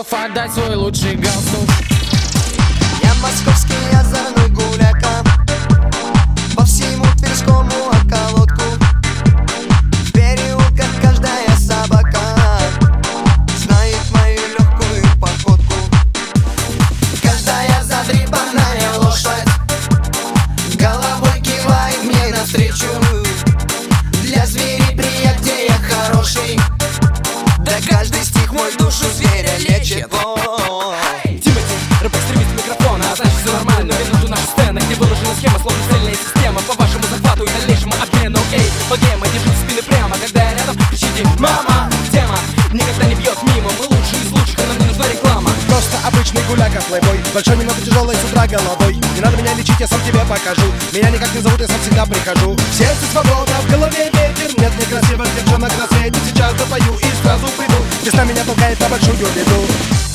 готов отдать свой лучший галстук. Я московский озорной гуляка, по всему Тверскому околотку. В переулках каждая собака знает мою легкую походку. Каждая задрипанная лошадь головой кивает мне навстречу. Для зверей приятнее я хороший, да каждый стих мой душу зверя лечит. Тимати, рэп-экстремист микрофона, а значит все нормально. Минуту наша сцена, где выложена схема, словно цельная система по вашему захвату и дальнейшему обмену. Эй, богема, держите спины прямо, когда я рядом, кричите «Мама!». Тема никогда не бьет мимо, мы лучшие из лучших, а нам не нужна реклама. Просто обычный гуляка, плейбой, большой, немного тяжелый, с утра головой. Не надо меня лечить, я сам тебе покажу. Меня никак не зовут, я сам всегда прихожу. В сердце свобода, в голове ветер. Нет некрасивых девчонок на свете. Сейчас запою и сразу приду. Весна меня толкает на большую беду.